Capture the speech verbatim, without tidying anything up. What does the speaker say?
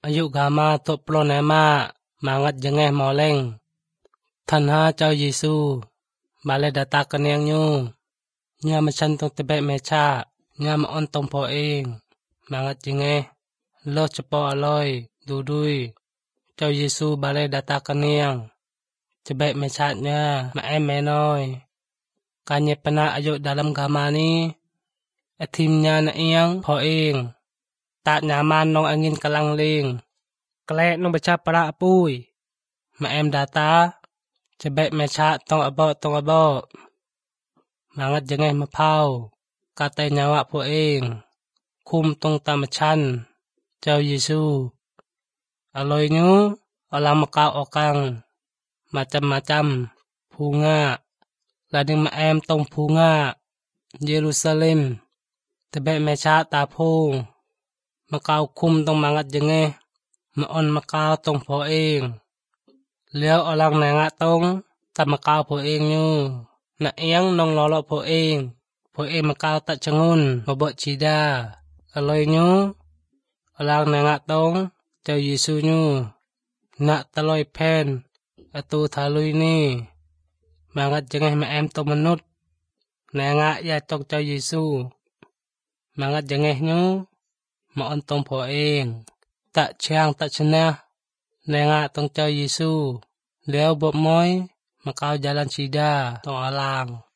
Ayu gama tuk plon ema mangat jengeh moleng. Tanha Châu Giêsu bale data kaniang nyu. Nya machan tong tebek mecha. Nya maon tong poing. Mangat jengeh. Lo cepo aloy. Dudui. Châu Giêsu bale data kaniang. Tebek mechatnya maem menoy. Kanye pena ayu dalam gama ni. Atimnya na iyang poing. Tak nyaman nong angin kalang ling. Kelek nong baca para apui. Maem data. Tebek mechat tong abo tong abo. Mangat jengeh mapau. Katay nyawa poing. Kum tong tamachan. Châu Giêsu. Aloy nyu. Olang makau okang. Macam-macam. Bunga. Lading maem tong bunga. Jerusalem. Tebek mechat tapung. Makau kum tong mangat jengeh. Maon makau tong poing. Leo olang nengak tong. Tak makau poing nyu. Na iyang nong lolo poing. Poing makau tak cengun. Mabok cida. Aloy nyu. Olang nengak tong. Châu Giêsu nyu. Nak taloy pen. Atu thaluy ni. Mangat jengeh maem tong menut. Nengak ya tong Châu Giêsu. Mangat jengeh nyu. Maon tong poing. Tak chiang tak cenah. Nengak tong Châu Giêsu. Leo bop moy. Makau jalan sida tong alang.